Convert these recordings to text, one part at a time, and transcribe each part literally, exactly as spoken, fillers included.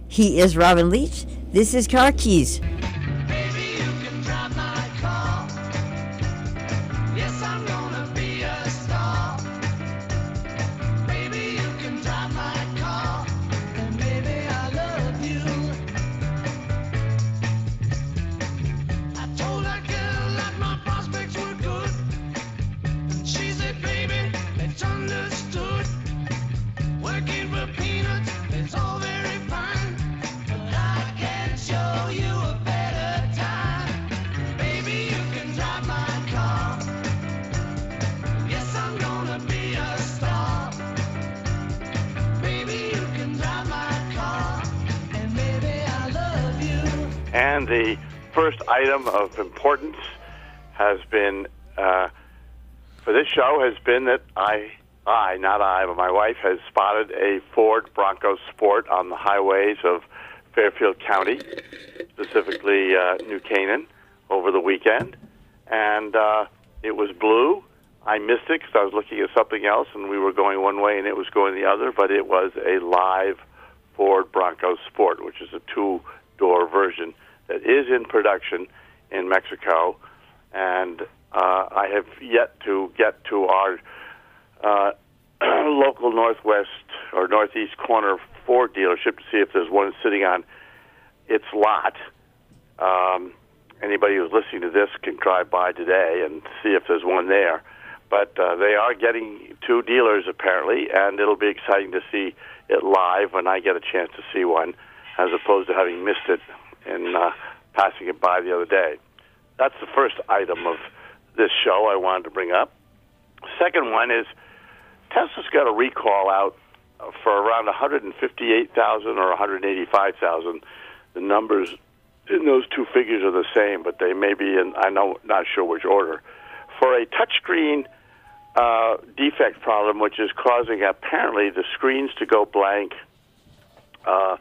He is Robin Leach. This is Car Keys. And the first item of importance has been, uh, for this show, has been that I, I, not I, but my wife has spotted a Ford Bronco Sport on the highways of Fairfield County, specifically uh, New Canaan, over the weekend. And uh, it was blue. I missed it because I was looking at something else, and we were going one way and it was going the other, but it was a live Ford Bronco Sport, which is a two-door version that is in production in Mexico, and uh, I have yet to get to our uh, local northwest or northeast corner Ford dealership to see if there's one sitting on its lot. Um, anybody who's listening to this can drive by today and see if there's one there. But uh, they are getting two dealers, apparently, and it'll be exciting to see it live when I get a chance to see one, as opposed to having missed it and uh, passing it by the other day. That's the first item of this show I wanted to bring up. Second one is Tesla's got a recall out for around one hundred fifty-eight thousand or one hundred eighty-five thousand. The numbers in those two figures are the same, but they may be in, I know, not sure which order, for a touchscreen uh, defect problem, which is causing apparently the screens to go blank. Uh,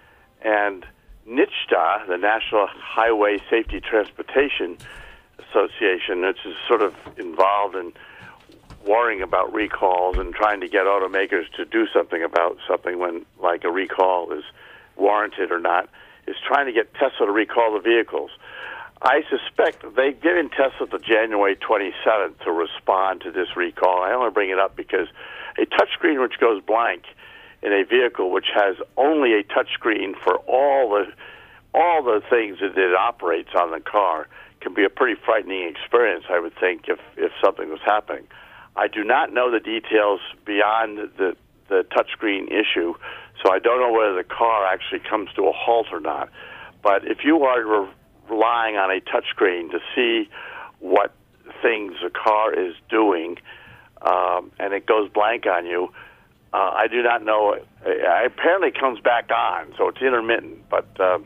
and NHTSA, the National Highway Safety Transportation Association, which is sort of involved in worrying about recalls and trying to get automakers to do something about something when, like, a recall is warranted or not, is trying to get Tesla to recall the vehicles. I suspect they've given Tesla to January twenty-seventh to respond to this recall. I only bring it up because a touchscreen which goes blank in a vehicle which has only a touchscreen for all the all the things that it operates on the car can be a pretty frightening experience, I would think, if, if something was happening. I do not know the details beyond the, the touchscreen issue, so I don't know whether the car actually comes to a halt or not. But if you are re- relying on a touchscreen to see what things the car is doing, um, and it goes blank on you, uh, I do not know. It, it apparently comes back on, so it's intermittent, but uh,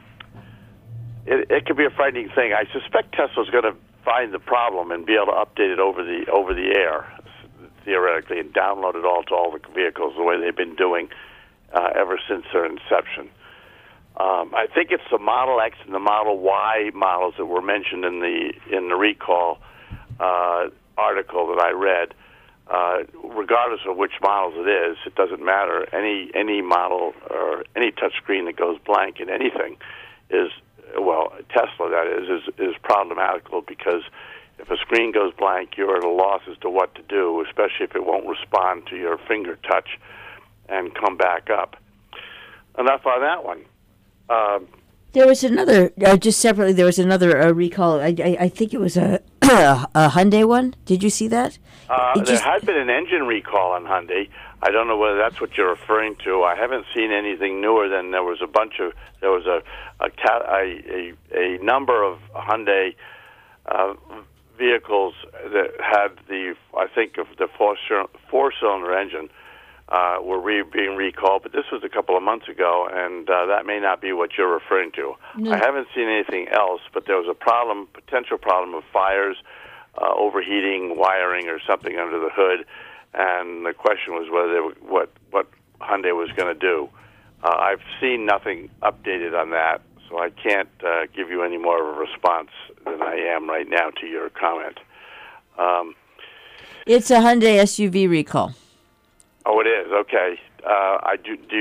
it, it could be a frightening thing. I suspect Tesla's going to find the problem and be able to update it over the over the air, theoretically, and download it all to all the vehicles the way they've been doing uh, ever since their inception. Um, I think it's the Model X and the Model Y models that were mentioned in the in the recall uh, article that I read. Uh, regardless of which models it is, it doesn't matter. Any any model or any touchscreen that goes blank in anything is, well, Tesla, that is, is, is problematical, because if a screen goes blank, you're at a loss as to what to do, especially if it won't respond to your finger touch and come back up. Enough on that one. Um, there was another, uh, just separately, there was another uh, recall. I, I, I think it was a, a Hyundai one. Did you see that? Uh, there just... had been an engine recall on Hyundai. I don't know whether that's what you're referring to. I haven't seen anything newer than there was a bunch of, there was a a, a, a, a number of Hyundai uh, vehicles that had the, I think, of the four, four-cylinder engine uh, were re- being recalled, but this was a couple of months ago, and uh, that may not be what you're referring to. No. I haven't seen anything else, but there was a problem, potential problem of fires, uh, overheating, wiring, or something under the hood, and the question was whether they were, what what Hyundai was going to do. Uh, I've seen nothing updated on that, so I can't uh, give you any more of a response than I am right now to your comment. Um, it's a Hyundai S U V recall. Oh, it is. Okay. Uh, I do. Do you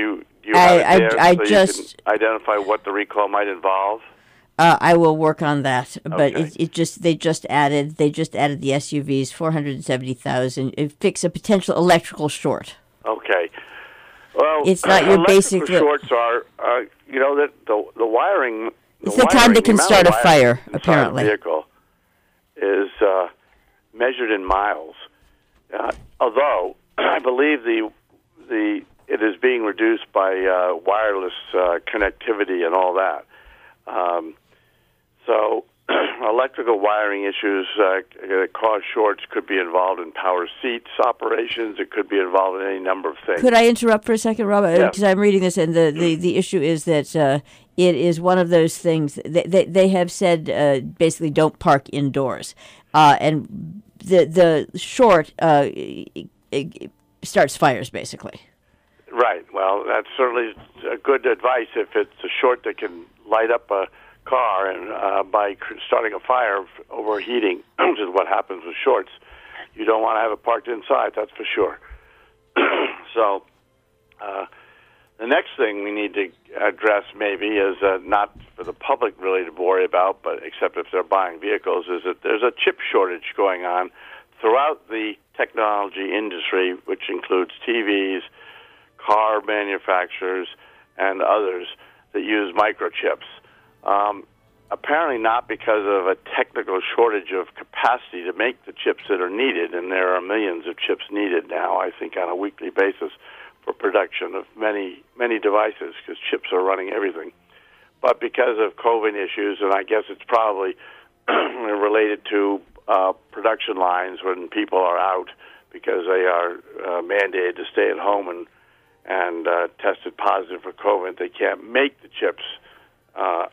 Do you have I, it there I, I so just you can identify what the recall might involve? uh, I will work on that, but Okay. it, it just they just added they just added the S U Vs four hundred seventy thousand. It fix a potential electrical short. Okay. Well, It's not your electrical basic- shorts are, uh, you know, that the the wiring. It's the time wiring, they can the amount start of a wiring fire, inside apparently. The vehicle is uh, measured in miles. Uh, although I believe the the it is being reduced by uh, wireless uh, connectivity and all that. Um, so electrical wiring issues uh, that cause shorts could be involved in power seats operations. It could be involved in any number of things. Could I interrupt for a second, Rob? Yeah. Because I'm reading this, and the, the, the issue is that uh, it is one of those things. They, they, they have said uh, basically don't park indoors. Uh, and the the short uh, it, it starts fires, basically. Right. Well, that's certainly a good advice if it's a short that can light up a car and uh, by starting a fire overheating, which is what happens with shorts. You don't want to have it parked inside, that's for sure. So uh, the next thing we need to address maybe is uh, not for the public really to worry about, but except if they're buying vehicles, is that there's a chip shortage going on throughout the technology industry, which includes T Vs, car manufacturers, and others that use microchips. Um, apparently not because of a technical shortage of capacity to make the chips that are needed, and there are millions of chips needed now, I think, on a weekly basis for production of many, many devices, because chips are running everything. But because of COVID issues, and I guess it's probably related to uh, production lines when people are out because they are uh, mandated to stay at home and and uh, tested positive for COVID, they can't make the chips uh,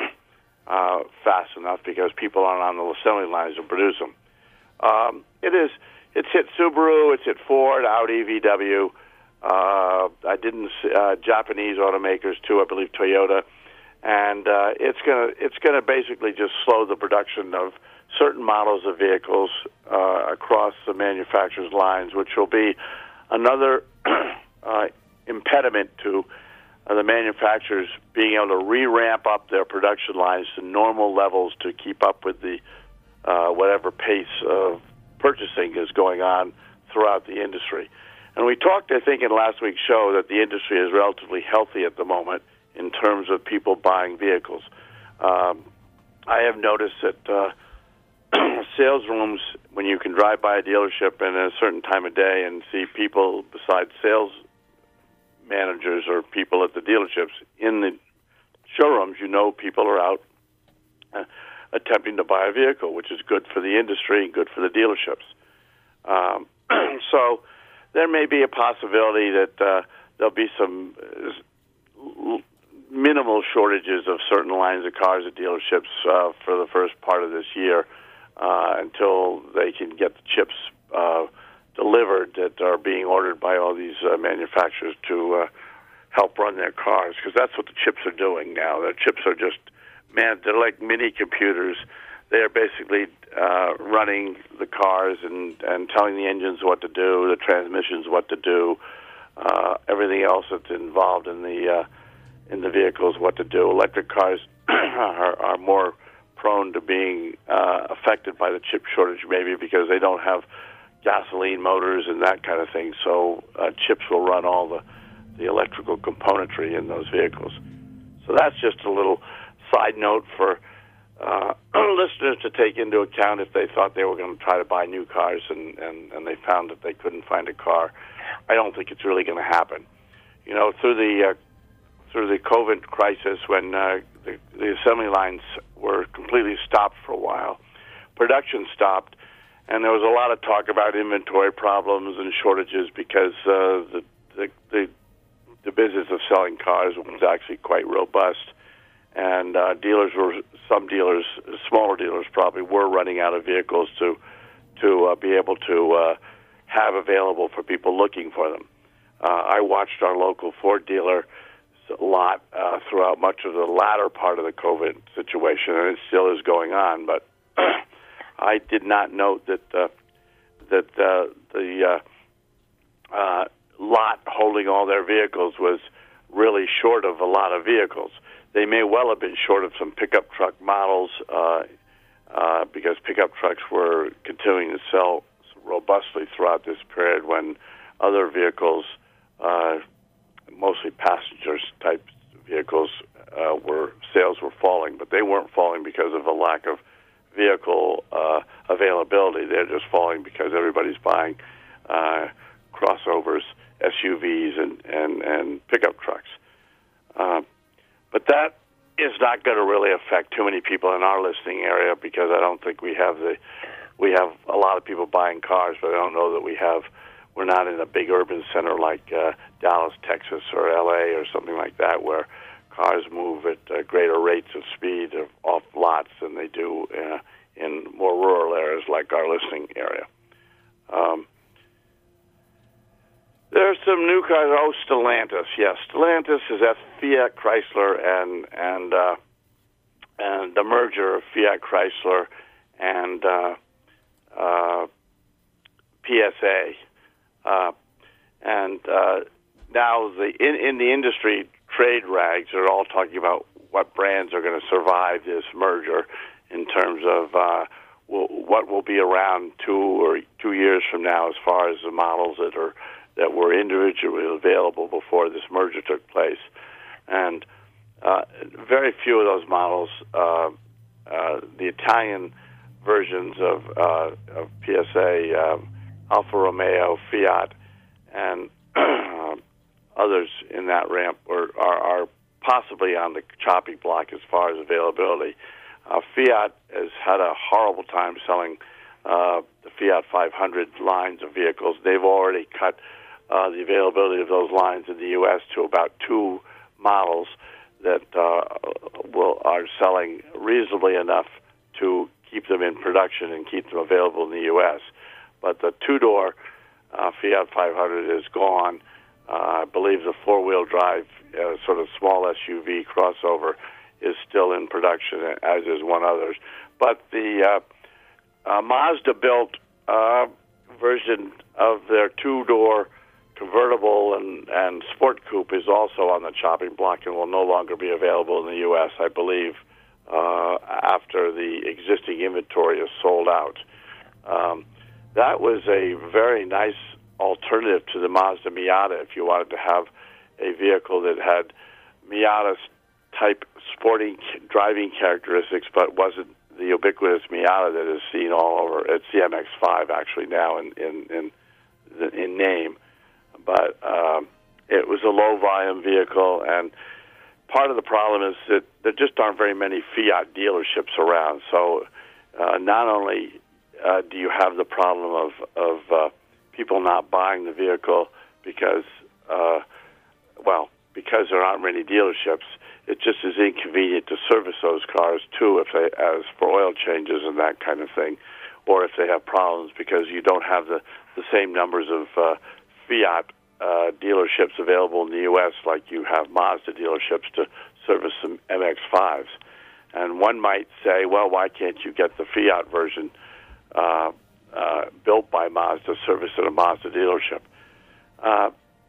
uh, fast enough because people aren't on the assembly lines to produce them. Um, it is. It's hit Subaru. It's hit Ford, Audi, V W. Uh, I didn't. Uh, Japanese automakers too. I believe Toyota, and uh, it's gonna. It's gonna basically just slow the production of certain models of vehicles uh, across the manufacturers' lines, which will be another uh, impediment to uh, the manufacturers being able to re-ramp up their production lines to normal levels to keep up with the uh, whatever pace of purchasing is going on throughout the industry. And we talked, I think, in last week's show that the industry is relatively healthy at the moment in terms of people buying vehicles. Um, I have noticed that uh, sales rooms, when you can drive by a dealership at a certain time of day and see people besides sales managers or people at the dealerships in the showrooms, you know people are out uh, attempting to buy a vehicle, which is good for the industry and good for the dealerships. Um, so there may be a possibility that uh, there'll be some uh, minimal shortages of certain lines of cars at dealerships uh, for the first part of this year uh, until they can get the chips uh, delivered that are being ordered by all these uh, manufacturers to uh, help run their cars, because that's what the chips are doing now. The chips are just, man, they're like mini computers. They're basically uh, running the cars and, and telling the engines what to do, the transmissions what to do, uh, everything else that's involved in the uh, in the vehicles what to do. Electric cars are, are more prone to being uh, affected by the chip shortage, maybe because they don't have gasoline motors and that kind of thing. So uh, chips will run all the, the electrical componentry in those vehicles. So that's just a little side note for uh, listeners to take into account if they thought they were going to try to buy new cars and, and, and they found that they couldn't find a car. I don't think it's really going to happen. You know, through the uh, through the COVID crisis, when uh, the, the assembly lines were completely stopped for a while, production stopped. And there was a lot of talk about inventory problems and shortages because uh, the, the the the business of selling cars was actually quite robust, and uh, dealers were some dealers, smaller dealers probably, were running out of vehicles to to uh, be able to uh, have available for people looking for them. Uh, I watched our local Ford dealer a lot uh, throughout much of the latter part of the COVID situation, and it still is going on, but. I did not note that uh, that uh, the uh, uh, lot holding all their vehicles was really short of a lot of vehicles. They may well have been short of some pickup truck models uh, uh, because pickup trucks were continuing to sell robustly throughout this period when other vehicles, uh, mostly passengers type vehicles, uh, were sales were falling, but they weren't falling because of a lack of vehicle uh, availability. They're just falling because everybody's buying uh, crossovers, S U Vs, and, and, and pickup trucks. Uh, but that is not going to really affect too many people in our listening area because I don't think we have the we have a lot of people buying cars, but I don't know that we have. We're not in a big urban center like uh, Dallas, Texas, or L A, or something like that, where cars move at uh, greater rates of speed of, off lots than they do uh, in more rural areas like our listening area. Um, there are some new cars. Oh, Stellantis. Yes, Stellantis is at Fiat Chrysler and and uh, and the merger of Fiat Chrysler and uh, uh, P S A. Uh, and uh, now the in, in the industry, trade rags are all talking about what brands are going to survive this merger in terms of uh, will, what will be around two or two years from now as far as the models that are that were individually available before this merger took place. And uh, very few of those models, uh, uh, the Italian versions of, uh, of P S A, um, Alfa Romeo, Fiat, and uh, others in that ramp are, are, are possibly on the chopping block as far as availability. Uh, Fiat has had a horrible time selling uh, the Fiat five hundred lines of vehicles. They've already cut uh, the availability of those lines in the U S to about two models that uh, will are selling reasonably enough to keep them in production and keep them available in the U S. But the two-door uh, Fiat five hundred is gone. Uh, I believe the four-wheel drive, uh, sort of small S U V crossover, is still in production, as is one others. But the uh, uh, Mazda-built uh, version of their two-door convertible and, and sport coupe is also on the chopping block and will no longer be available in the U S, I believe, uh, after the existing inventory is sold out. Um, that was a very nice alternative to the Mazda Miata if you wanted to have a vehicle that had Miata-type sporting driving characteristics but wasn't the ubiquitous Miata that is seen all over at C M X five actually now in, in, in, in name. But um, it was a low-volume vehicle, and part of the problem is that there just aren't very many Fiat dealerships around. So uh, not only uh, do you have the problem of, of uh, people not buying the vehicle because, uh, well, because there aren't many dealerships, it just is inconvenient to service those cars, too, if they, as for oil changes and that kind of thing, or if they have problems because you don't have the, the same numbers of uh, Fiat uh, dealerships available in the U S like you have Mazda dealerships to service some M X fives. And one might say, well, why can't you get the Fiat version uh, uh, built by Mazda, serviced at a Mazda dealership? Uh,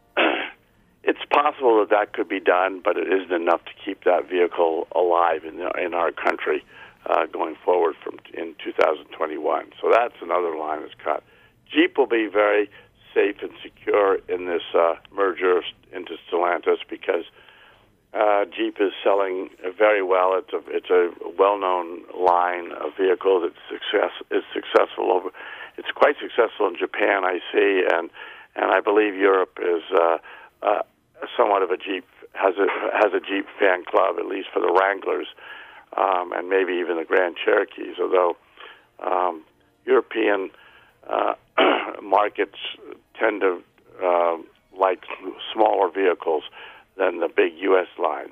it's possible that that could be done, but it isn't enough to keep that vehicle alive in, the, in our country uh, going forward from in two thousand twenty-one. So that's another line that's cut. Jeep will be very safe and secure in this uh, merger into Stellantis because uh, Jeep is selling very well. It's a it's a well-known line of vehicle that success is successful over. It's quite successful in Japan, I see, and and I believe Europe is uh, uh, somewhat of a Jeep has a has a Jeep fan club, at least for the Wranglers, um, and maybe even the Grand Cherokees. Although um, European uh, markets tend to uh, like smaller vehicles than the big U S lines.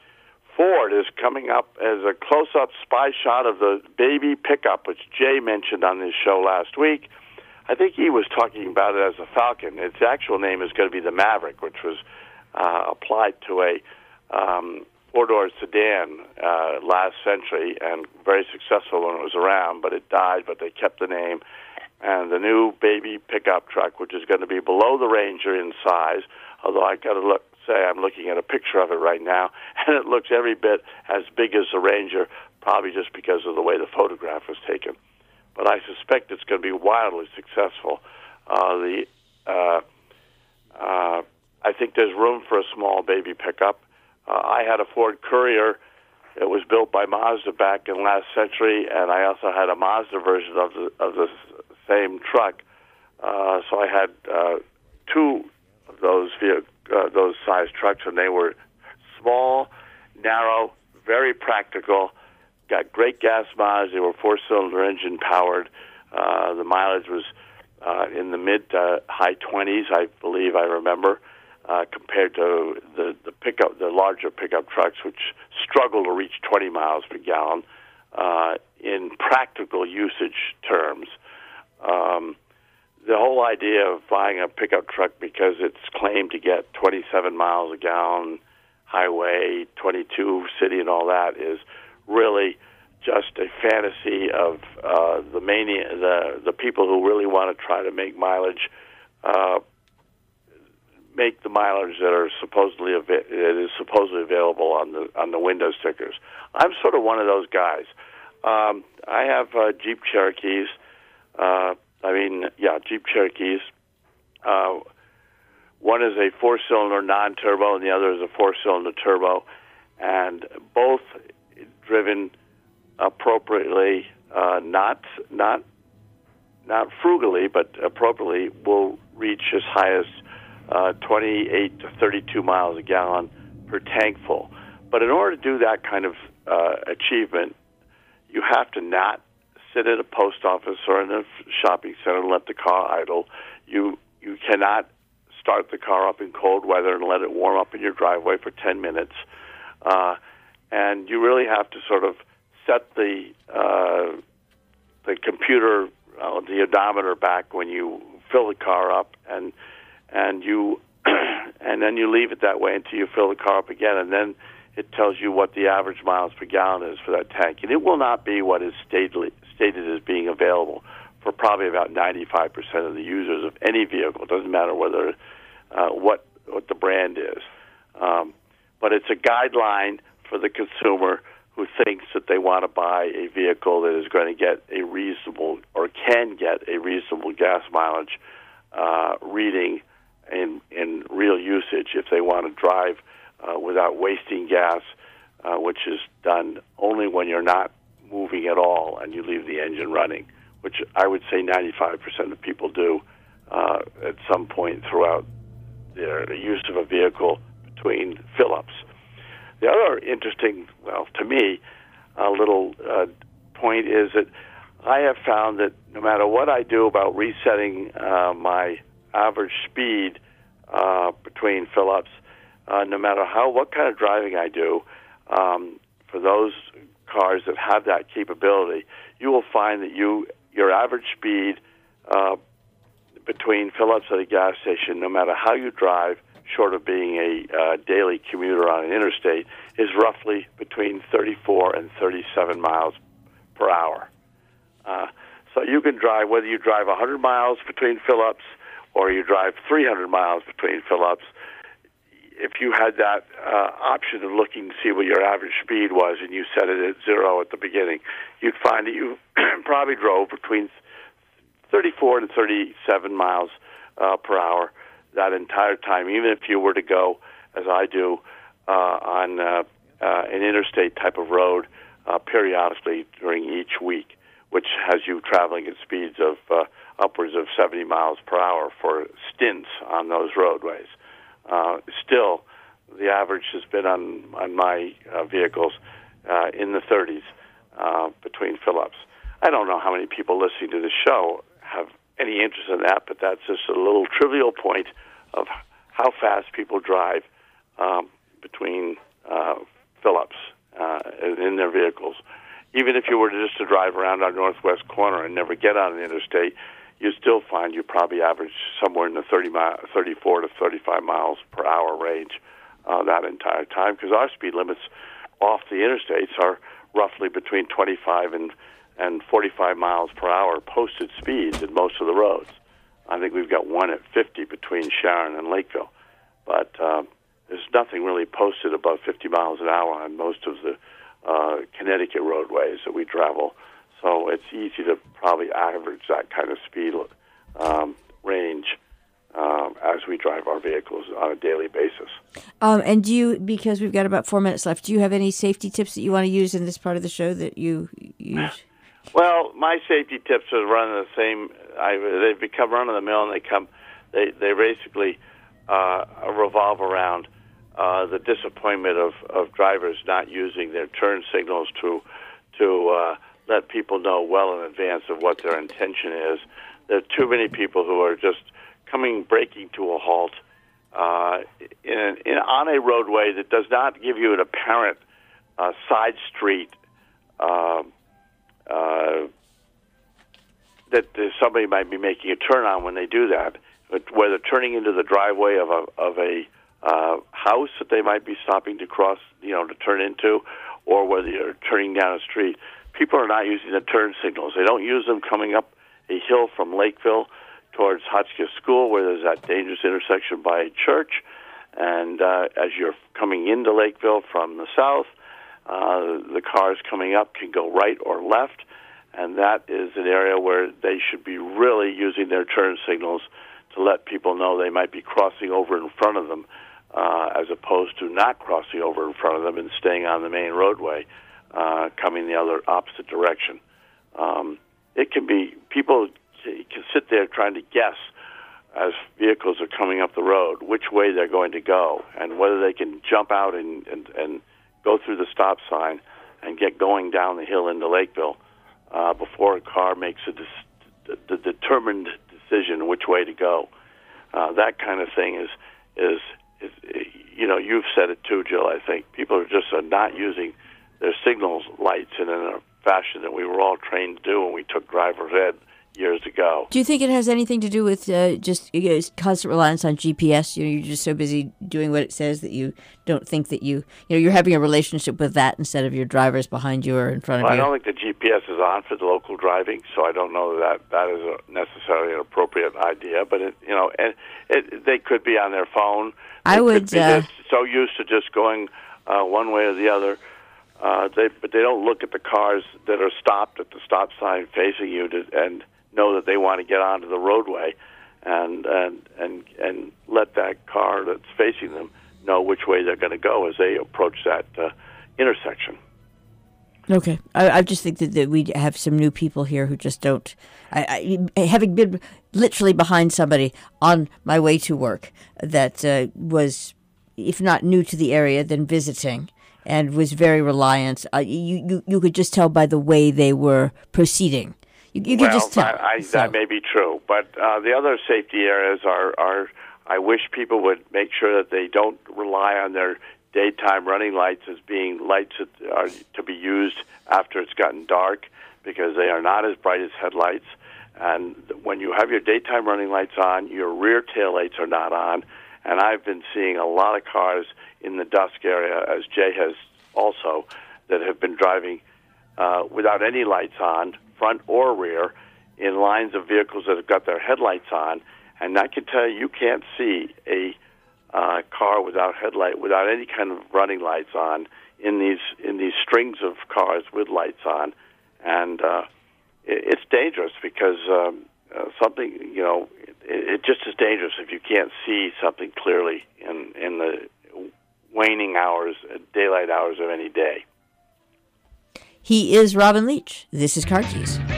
Ford is coming up as a close-up spy shot of the baby pickup, which Jay mentioned on this show last week. I think he was talking about it as a Falcon. Its actual name is going to be the Maverick, which was uh, applied to a um, four-door sedan uh, last century and very successful when it was around, but it died, but they kept the name. And the new baby pickup truck, which is going to be below the Ranger in size, although I got to look say I'm looking at a picture of it right now, and it looks every bit as big as the Ranger, probably just because of the way the photograph was taken. But I suspect it's going to be wildly successful. Uh, the uh, uh, I think there's room for a small baby pickup. Uh, I had a Ford Courier. It was built by Mazda back in last century, and I also had a Mazda version of the of the same truck. Uh, so I had uh, two of those uh, those size trucks, and they were small, narrow, very practical. Got great gas mileage. They were four-cylinder engine powered. Uh, the mileage was uh, in the mid to high twenties, I believe. I remember. Uh, compared to the, the pickup, the larger pickup trucks, which struggle to reach twenty miles per gallon uh, in practical usage terms. Um, the whole idea of buying a pickup truck because it's claimed to get twenty-seven miles a gallon, highway, twenty-two city, and all that is really just a fantasy of uh, the mania, the the people who really want to try to make mileage. Uh, make the mileage that are supposedly av- that is supposedly available on the on the window stickers. I'm sort of one of those guys. Um, I have uh, Jeep Cherokees. Uh, I mean, yeah, Jeep Cherokees. Uh, one is a four-cylinder non-turbo, and the other is a four-cylinder turbo, and both driven appropriately, uh, not not not frugally, but appropriately, will reach as high as Uh, twenty-eight to thirty-two miles a gallon per tank full. But in order to do that kind of uh, achievement, you have to not sit at a post office or in a shopping center and let the car idle. You you cannot start the car up in cold weather and let it warm up in your driveway for ten minutes. Uh, and you really have to sort of set the uh, the computer, uh, the odometer back when you fill the car up, and and you and then you leave it that way until you fill the car up again, and then it tells you what the average miles per gallon is for that tank. And it will not be what is stated, stated as being available for probably about ninety-five percent of the users of any vehicle. It doesn't matter whether uh, what what the brand is. Um, but it's a guideline for the consumer who thinks that they want to buy a vehicle that is going to get a reasonable or can get a reasonable gas mileage uh, reading in in real usage if they want to drive uh, without wasting gas, uh, which is done only when you're not moving at all and you leave the engine running, which I would say ninety-five percent of people do uh, at some point throughout their use of a vehicle between fill-ups. The other interesting, well, to me, a little uh, point is that I have found that no matter what I do about resetting uh, my average speed uh, between fill-ups, uh, no matter how what kind of driving I do, um, for those cars that have that capability, you will find that you your average speed uh, between fill-ups at a gas station, no matter how you drive, short of being a uh, daily commuter on an interstate, is roughly between thirty-four and thirty-seven miles per hour. Uh, so you can drive, whether you drive one hundred miles between fill-ups or you drive three hundred miles between fill-ups, if you had that uh, option of looking to see what your average speed was and you set it at zero at the beginning, you'd find that you probably drove between thirty-four and thirty-seven miles uh, per hour that entire time, even if you were to go, as I do, uh, on uh, uh, an interstate type of road uh, periodically during each week, which has you traveling at speeds of uh, upwards of seventy miles per hour for stints on those roadways. Uh, still, the average has been on, on my uh, vehicles uh, in the thirties uh, between fill-ups. I don't know how many people listening to this show have any interest in that, but that's just a little trivial point of how fast people drive um, between uh, fill-ups uh, in their vehicles. Even if you were to just to drive around our northwest corner and never get on an interstate, you still find you probably average somewhere in the thirty mile, thirty-four to thirty-five miles per hour range uh, that entire time, because our speed limits off the interstates are roughly between twenty-five and and forty-five miles per hour posted speeds in most of the roads. I think we've got one at fifty between Sharon and Lakeville. But um, there's nothing really posted above fifty miles an hour on most of the uh, Connecticut roadways that we travel. So it's easy to probably average that kind of speed um, range um, as we drive our vehicles on a daily basis. Um, and do you, because we've got about four minutes left, do you have any safety tips that you want to use in this part of the show that you use? Well, my safety tips are running the same. I, they've become run of the mill, and they come. They they basically uh, revolve around uh, the disappointment of, of drivers not using their turn signals to to uh, let people know well in advance of what their intention is. There are too many people who are just coming, braking to a halt uh, in, in on a roadway that does not give you an apparent uh, side street. Uh, Uh, that somebody might be making a turn on when they do that, but whether turning into the driveway of a of a uh, house that they might be stopping to cross, you know, to turn into, or whether you're turning down a street, people are not using the turn signals. They don't use them coming up a hill from Lakeville towards Hotchkiss School, where there's that dangerous intersection by a church, and uh, as you're coming into Lakeville from the south, Uh, the cars coming up can go right or left, and that is an area where they should be really using their turn signals to let people know they might be crossing over in front of them, uh, as opposed to not crossing over in front of them and staying on the main roadway, uh, coming the other opposite direction. Um, it can be, people can sit there trying to guess as vehicles are coming up the road which way they're going to go, and whether they can jump out and, and, and go through the stop sign and get going down the hill into Lakeville uh, before a car makes a dis- the determined decision which way to go. Uh, that kind of thing is, is, is, you know, you've said it too, Jill, I think. People are just are not using their signals lights in a fashion that we were all trained to do when we took driver's ed years ago. Do you think it has anything to do with uh, just you know, constant reliance on G P S? You know, you're just so busy doing what it says that you don't think that you, you know, you're having a relationship with that instead of your drivers behind you or in front well, of you. I don't think the G P S is on for the local driving, so I don't know that that is a necessarily an appropriate idea. But it, you know, and it, they could be on their phone. They I would could be uh, just so used to just going uh, one way or the other. Uh, they, but they don't look at the cars that are stopped at the stop sign facing you to, and know that they want to get onto the roadway, and and and and let that car that's facing them know which way they're going to go as they approach that uh, intersection. Okay, I, I just think that, that we have some new people here who just don't. I, I, having been literally behind somebody on my way to work that uh, was, if not new to the area, then visiting, and was very reliant. Uh, you, you you could just tell by the way they were proceeding. You, you could well, just tell. That, I, so. that may be true, but uh, the other safety areas are, are. I wish people would make sure that they don't rely on their daytime running lights as being lights that are to be used after it's gotten dark, because they are not as bright as headlights. And when you have your daytime running lights on, your rear tail lights are not on. And I've been seeing a lot of cars in the dusk area, as Jay has also, that have been driving uh, without any lights on, front or rear, in lines of vehicles that have got their headlights on. And I can tell you, you can't see a uh, car without headlight, without any kind of running lights on, in these in these strings of cars with lights on, and uh, it, it's dangerous because um, uh, something, you know, it, it just is dangerous if you can't see something clearly in in the waning hours, daylight hours of any day. He is Robin Leach. This is Car Keys.